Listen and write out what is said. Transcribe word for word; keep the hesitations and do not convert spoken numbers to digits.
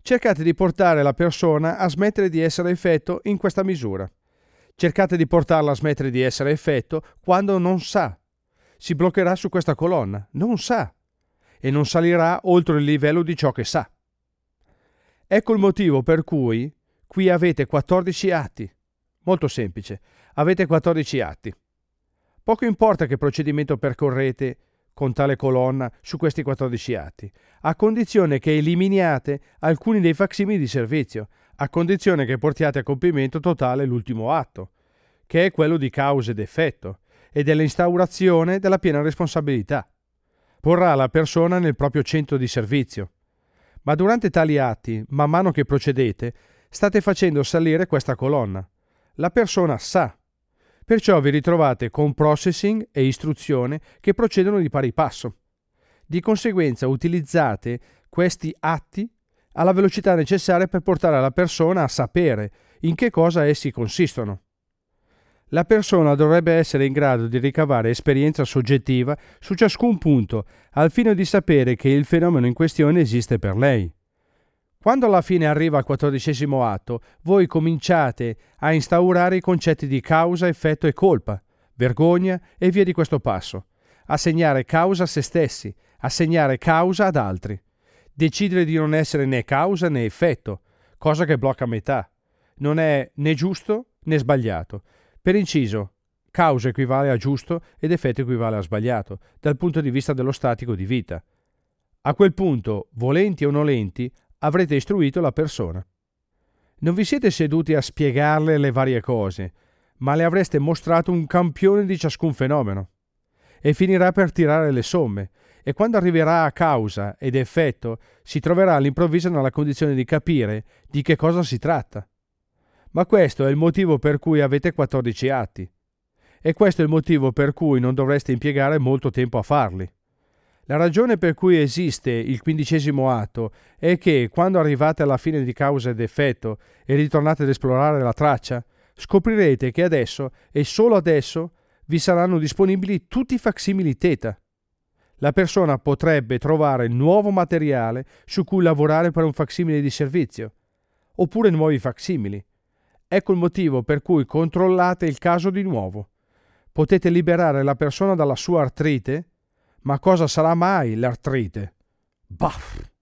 Cercate di portare la persona a smettere di essere effetto in questa misura. Cercate di portarla a smettere di essere effetto quando non sa. Si bloccherà su questa colonna, non sa, e non salirà oltre il livello di ciò che sa. Ecco il motivo per cui qui avete quattordici atti. Molto semplice, avete quattordici atti. Poco importa che procedimento percorrete con tale colonna su questi quattordici atti, a condizione che eliminiate alcuni dei facsimili di servizio, a condizione che portiate a compimento totale l'ultimo atto, che è quello di causa ed effetto, e dell'instaurazione della piena responsabilità. Porrà la persona nel proprio centro di servizio. Ma durante tali atti, man mano che procedete, state facendo salire questa colonna. La persona sa. Perciò vi ritrovate con processing e istruzione che procedono di pari passo. Di conseguenza utilizzate questi atti alla velocità necessaria per portare la persona a sapere in che cosa essi consistono. La persona dovrebbe essere in grado di ricavare esperienza soggettiva su ciascun punto, al fine di sapere che il fenomeno in questione esiste per lei. Quando alla fine arriva al quattordicesimo atto, voi cominciate a instaurare i concetti di causa, effetto e colpa, vergogna e via di questo passo, assegnare causa a se stessi, assegnare causa ad altri, decidere di non essere né causa né effetto, cosa che blocca a metà. Non è né giusto né sbagliato. Per inciso, causa equivale a giusto ed effetto equivale a sbagliato, dal punto di vista dello statico di vita. A quel punto, volenti o nolenti, avrete istruito la persona. Non vi siete seduti a spiegarle le varie cose, ma le avreste mostrato un campione di ciascun fenomeno. E finirà per tirare le somme, e quando arriverà a causa ed effetto, si troverà all'improvviso nella condizione di capire di che cosa si tratta. Ma questo è il motivo per cui avete quattordici atti. E questo è il motivo per cui non dovreste impiegare molto tempo a farli. La ragione per cui esiste il quindicesimo atto è che, quando arrivate alla fine di causa ed effetto e ritornate ad esplorare la traccia, scoprirete che adesso, e solo adesso, vi saranno disponibili tutti i facsimili θ. La persona potrebbe trovare nuovo materiale su cui lavorare per un facsimile di servizio, oppure nuovi facsimili. Ecco il motivo per cui controllate il caso di nuovo. Potete liberare la persona dalla sua artrite, ma cosa sarà mai l'artrite? Baff!